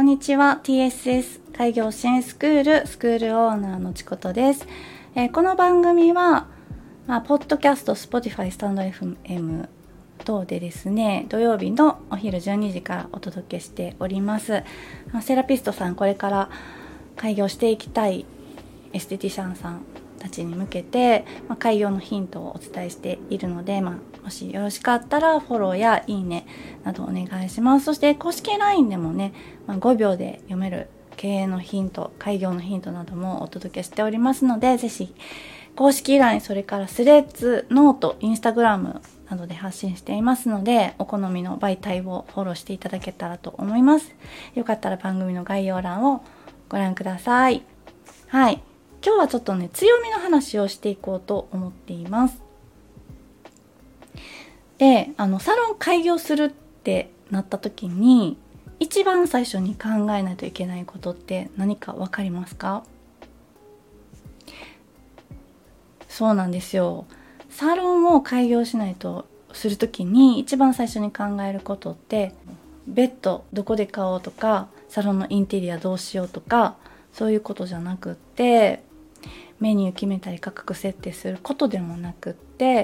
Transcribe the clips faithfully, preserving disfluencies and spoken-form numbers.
にちは。 ティーエスエス 開業支援スクールスクールオーナーのちことです。えー、この番組は、まあ、ポッドキャスト、Spotify、スタンド エフエム 等でですね、土曜日のお昼じゅうにじからお届けしております。セラピストさん、これから開業していきたいエステティシャンさんたちに向けて、まあ、開業のヒントをお伝えしているので、まあ、もしよろしかったらフォローやいいねなどお願いします。そして公式 ライン でもね、まあ、ごびょうで読める経営のヒント、開業のヒントなどもお届けしておりますので、ぜひ公式 ライン、それからスレッズ、ノート、インスタグラムなどで発信していますので、お好みの媒体をフォローしていただけたらと思います。よかったら番組の概要欄をご覧ください。はい。今日はちょっとね、強みの話をしていこうと思っています。で、あの、サロン開業するってなった時に、一番最初に考えないといけないことって何かわかりますか？そうなんですよ。サロンを開業しないとする時に一番最初に考えることって、ベッドどこで買おうとか、サロンのインテリアどうしようとか、そういうことじゃなくって、メニュー決めたり価格設定することでもなくって、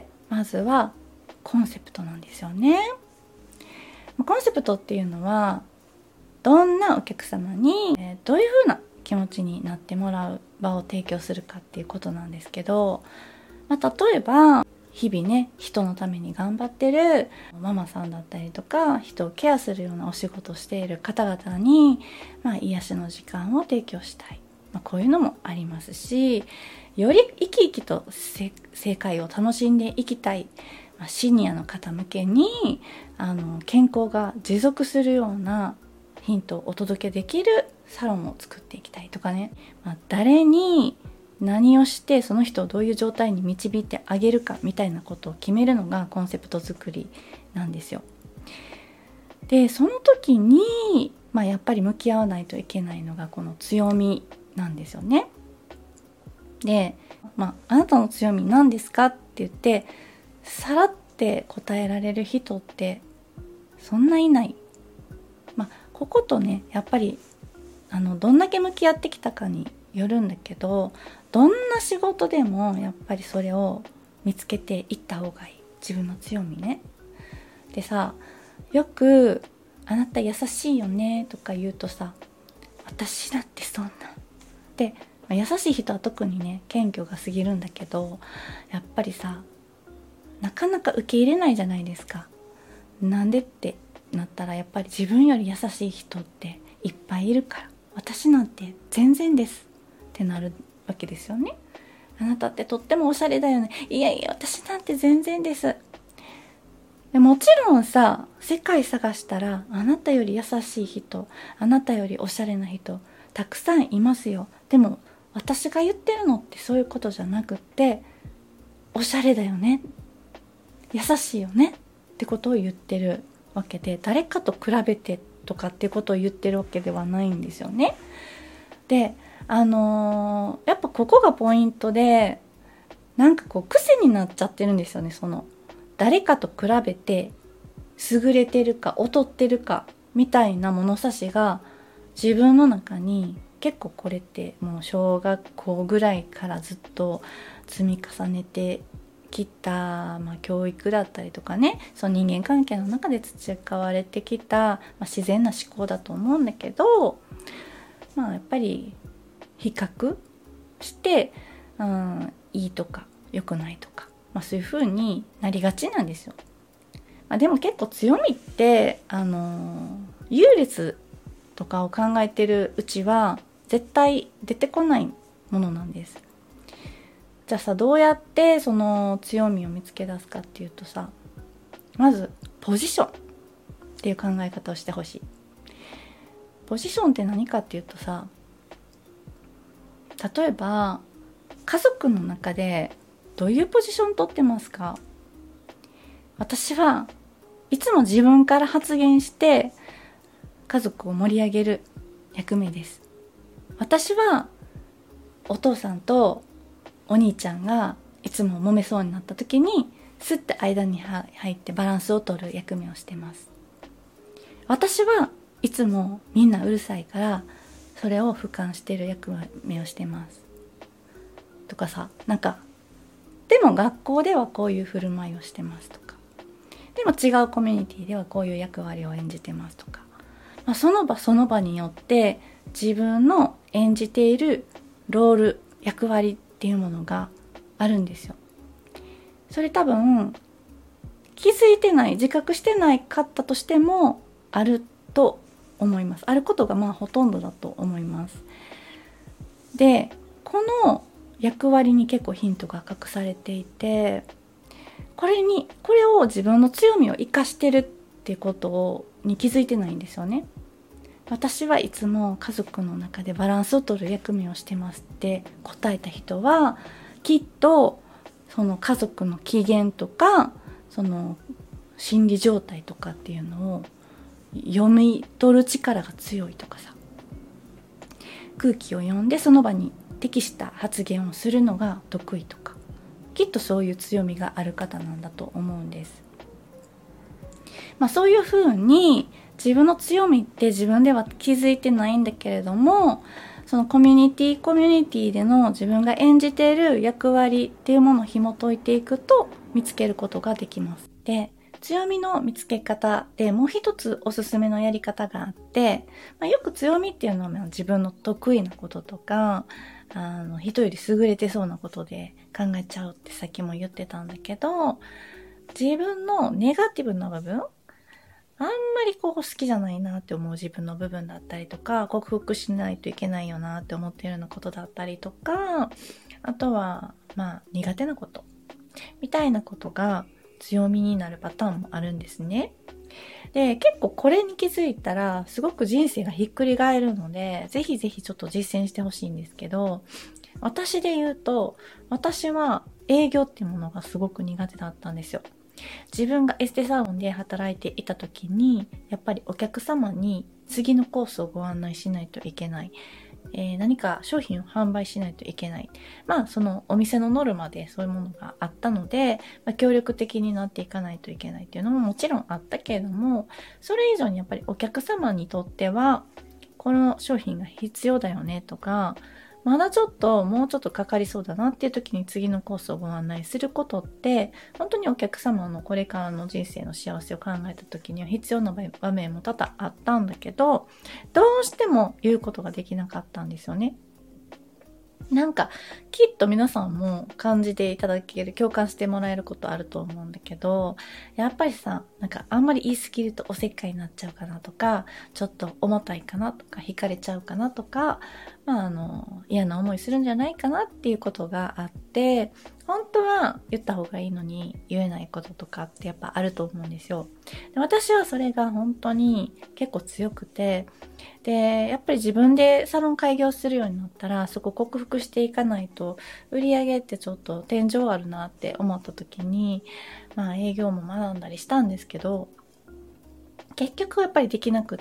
まずはコンセプトなんですよね。コンセプトっていうのは、どんなお客様にどういう風な気持ちになってもらう場を提供するかっていうことなんですけど、まあ、例えば日々ね、人のために頑張ってるママさんだったりとか、人をケアするようなお仕事をしている方々に、まあ、癒しの時間を提供したい、まあ、こういうのもありますし、より生き生きと世界を楽しんでいきたい、まあ、シニアの方向けにあの健康が持続するようなヒントをお届けできるサロンを作っていきたいとかね、まあ、誰に何をしてその人をどういう状態に導いてあげるかみたいなことを決めるのがコンセプト作りなんですよ。で、その時に、まあ、やっぱり向き合わないといけないのがこの強みなんですよね。で、まあ、あなたの強み何ですかって言ってさらって答えられる人ってそんないない。まあ、こことね、やっぱりあのどんだけ向き合ってきたかによるんだけど、どんな仕事でもやっぱりそれを見つけていった方がいい。自分の強みね。でさ、よくあなた優しいよねとか言うとさ、私だってそんなで、まあ、優しい人は特にね、謙虚が過ぎるんだけど、やっぱりさ、なかなか受け入れないじゃないですか。なんでってなったら、やっぱり自分より優しい人っていっぱいいるから、私なんて全然ですってなるわけですよね。あなたってとってもおしゃれだよね。いやいや、私なんて全然です。でもちろんさ、世界探したらあなたより優しい人、あなたよりおしゃれな人たくさんいますよ。でも私が言ってるのってそういうことじゃなくって、おしゃれだよね、優しいよねってことを言ってるわけで、誰かと比べてとかっていうことを言ってるわけではないんですよね。で、あのー、やっぱここがポイントで、なんかこう癖になっちゃってるんですよね。その誰かと比べて優れてるか劣ってるかみたいな物差しが自分の中に、結構これってもう小学校ぐらいからずっと積み重ねてきた、まあ、教育だったりとかね、その人間関係の中で培われてきた、まあ、自然な思考だと思うんだけど、まあやっぱり比較して、うん、いいとか良くないとか、まあ、そういう風になりがちなんですよ。まあ、でも結構強みってあの優劣とかを考えてるうちは絶対出てこないものなんです。じゃあさ、どうやってその強みを見つけ出すかっていうとさ、まずポジションっていう考え方をしてほしい。ポジションって何かっていうとさ、例えば家族の中でどういうポジション取ってますか？私はいつも自分から発言して家族を盛り上げる役目です。私はお父さんとお兄ちゃんがいつも揉めそうになった時にスッて間に入ってバランスを取る役目をしてます。私はいつもみんなうるさいからそれを俯瞰してる役目をしてますとかさ、なんかでも学校ではこういう振る舞いをしてますとか、でも違うコミュニティではこういう役割を演じてますとか、まあ、その場その場によって自分の演じているロール、役割っていうものがあるんですよ。それ多分気づいてない、自覚してないかったとしてもあると思います。あることがまあほとんどだと思います。で、この役割に結構ヒントが隠されていて、これにこれを自分の強みを生かしてるってことをに気づいてないんですよね。私はいつも家族の中でバランスを取る役目をしてますって答えた人は、きっとその家族の機嫌とかその心理状態とかっていうのを読み取る力が強いとかさ、空気を読んでその場に適した発言をするのが得意とか、きっとそういう強みがある方なんだと思うんです。まあそういうふうに自分の強みって自分では気づいてないんだけれども、そのコミュニティコミュニティでの自分が演じている役割っていうものを紐解いていくと見つけることができます。で、強みの見つけ方でもう一つおすすめのやり方があって、まあ、よく強みっていうのは自分の得意なこととか、あの人より優れてそうなことで考えちゃうってさっきも言ってたんだけど、自分のネガティブな部分、あんまりこう好きじゃないなって思う自分の部分だったりとか、克服しないといけないよなって思っているようなことだったりとか、あとはまあ苦手なことみたいなことが強みになるパターンもあるんですね。で、結構これに気づいたらすごく人生がひっくり返るので、ぜひぜひちょっと実践してほしいんですけど、私で言うと、私は営業っていうものがすごく苦手だったんですよ。自分がエステサロンで働いていた時に、やっぱりお客様に次のコースをご案内しないといけない。えー、何か商品を販売しないといけない。まあそのお店のノルマでそういうものがあったので、まあ、協力的になっていかないといけないっていうのももちろんあったけれども、それ以上にやっぱりお客様にとってはこの商品が必要だよねとか、まだちょっともうちょっとかかりそうだなっていう時に次のコースをご案内することって、本当にお客様のこれからの人生の幸せを考えた時には必要な場面も多々あったんだけど、どうしても言うことができなかったんですよね。なんかきっと皆さんも感じていただける、共感してもらえることあると思うんだけど、やっぱりさ、なんかあんまり言い過ぎるとおせっかいになっちゃうかなとか、ちょっと重たいかなとか、惹かれちゃうかなとか、まああの嫌な思いするんじゃないかなっていうことがあって、本当は言った方がいいのに言えないこととかってやっぱあると思うんですよ。で、私はそれが本当に結構強くて、で、やっぱり自分でサロン開業するようになったら、そこ克服していかないと、売り上げってちょっと天井あるなって思った時に、まあ営業も学んだりしたんですけど、結局やっぱりできなくって、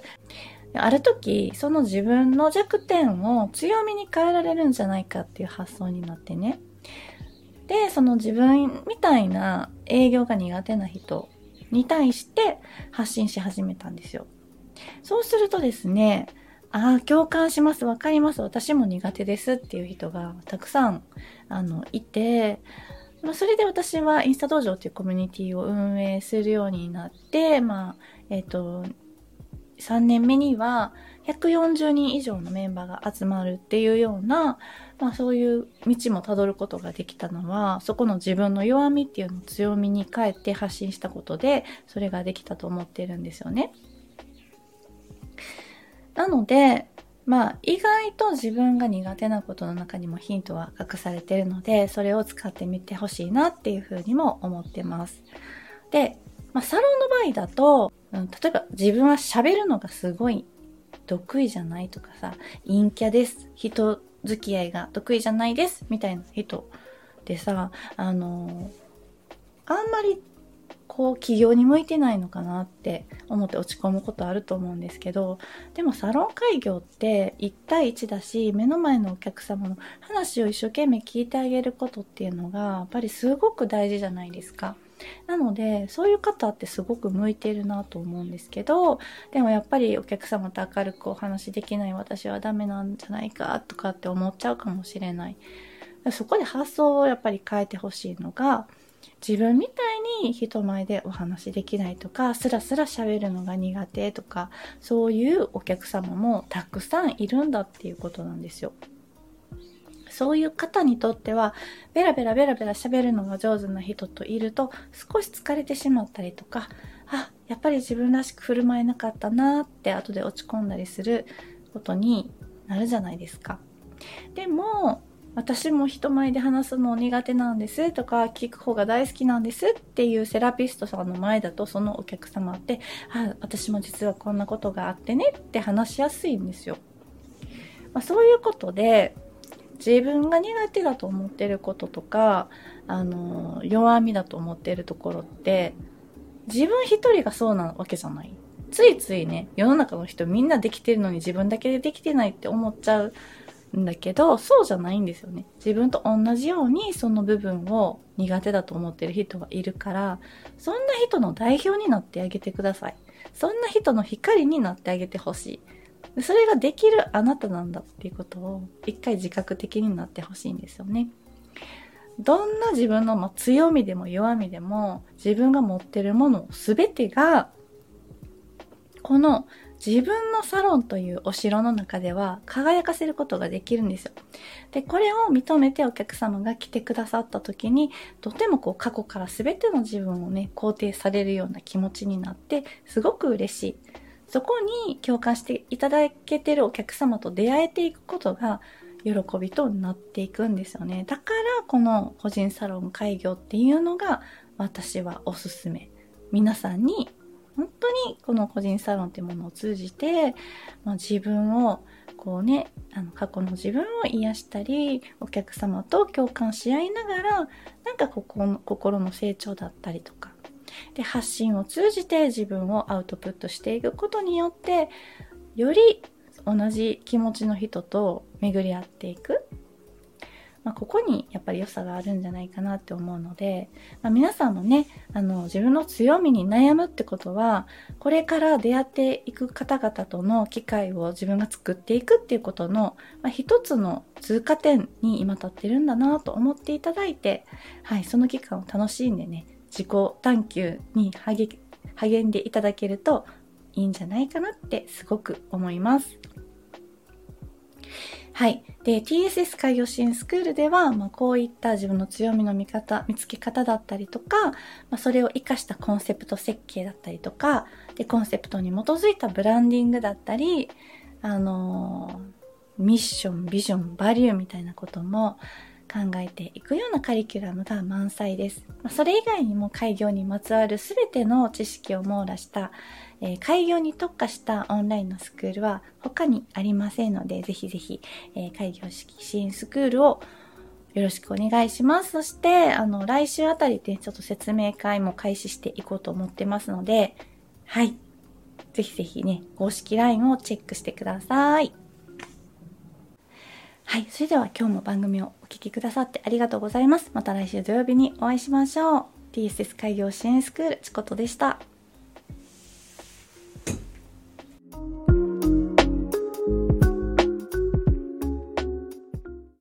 ある時、その自分の弱点を強みに変えられるんじゃないかっていう発想になってね。で、その自分みたいな営業が苦手な人に対して発信し始めたんですよ。そうするとですね、ああ、共感します、わかります、私も苦手ですっていう人がたくさんあのいて、まあ、それで私はインスタ道場っていうコミュニティを運営するようになって、まあ、えっと、さんねんめにはひゃくよんじゅうにん以上のメンバーが集まるっていうような、まあそういう道もたどることができたのは、そこの自分の弱みっていうのを強みに変えて発信したことで、それができたと思っているんですよね。なので、まあ意外と自分が苦手なことの中にもヒントは隠されているので、それを使ってみてほしいなっていうふうにも思ってます。で、まあ、サロンの場合だと、うん、例えば自分は喋るのがすごい得意じゃないとかさ、陰キャです、人付き合いが得意じゃないですみたいな人でさ、あのあんまりこう起業に向いてないのかなって思って落ち込むことあると思うんですけど、でもサロン開業っていち対いちだし、目の前のお客様の話を一生懸命聞いてあげることっていうのがやっぱりすごく大事じゃないですか。 なのでそういう方ってすごく向いているなと思うんですけど、でもやっぱりお客様と明るくお話できない私はダメなんじゃないかとかって思っちゃうかもしれない。そこで発想をやっぱり変えてほしいのが、自分みたいに人前でお話できないとか、スラスラ喋るのが苦手とか、そういうお客様もたくさんいるんだっていうことなんですよ。そういう方にとっては、ベラベラベラベラ喋るのが上手な人といると、少し疲れてしまったりとか、あ、やっぱり自分らしく振る舞えなかったなって後で落ち込んだりすることになるじゃないですか。でも、私も人前で話すの苦手なんですとか、聞く方が大好きなんですっていうセラピストさんの前だと、そのお客様って、あ、私も実はこんなことがあってねって話しやすいんですよ。まあ、そういうことで、自分が苦手だと思ってることとか、あの、弱みだと思ってるところって、自分一人がそうなわけじゃない。ついついね、世の中の人みんなできてるのに自分だけでできてないって思っちゃうんだけど、そうじゃないんですよね。自分と同じようにその部分を苦手だと思ってる人がいるから、そんな人の代表になってあげてください。そんな人の光になってあげてほしい。それができるあなたなんだっていうことを一回自覚的になってほしいんですよね。どんな自分の、まあ、強みでも弱みでも自分が持ってるものすべてがこの自分のサロンというお城の中では輝かせることができるんですよ。で、これを認めてお客様が来てくださった時に、とてもこう過去から全ての自分をね、肯定されるような気持ちになって、すごく嬉しい。そこに共感していただけてるお客様と出会えていくことが喜びとなっていくんですよね。だからこの個人サロン開業っていうのが私はおすすめ。皆さんに本当にこの個人サロンっていうものを通じて、まあ、自分をこうね、あの過去の自分を癒したり、お客様と共感し合いながら、なんかここの心の成長だったりとか、で発信を通じて自分をアウトプットしていくことによって、より同じ気持ちの人と巡り合っていく。まあ、ここにやっぱり良さがあるんじゃないかなって思うので、まあ、皆さんもね、あの自分の強みに悩むってことは、これから出会っていく方々との機会を自分が作っていくっていうことの、まあ、一つの通過点に今立ってるんだなと思っていただいて、はい、その期間を楽しんでね、自己探求に励励んでいただけるといいんじゃないかなってすごく思います。はい。で、ティーエスエス 開業支援スクールでは、まあ、こういった自分の強みの見方、見つけ方だったりとか、まあ、それを活かしたコンセプト設計だったりとか、で、コンセプトに基づいたブランディングだったり、あのー、ミッション、ビジョン、バリューみたいなことも考えていくようなカリキュラムが満載です。まあ、それ以外にも開業にまつわるすべての知識を網羅した、えー、開業に特化したオンラインのスクールは他にありませんので、ぜひぜひ、えー、開業支援スクールをよろしくお願いします。そして、あの、来週あたりでちょっと説明会も開始していこうと思ってますので、はい。ぜひぜひね、公式 ライン をチェックしてください。はい。それでは今日も番組をお聞きくださってありがとうございます。また来週土曜日にお会いしましょう。ティーエスエス 開業支援スクール、ちことでした。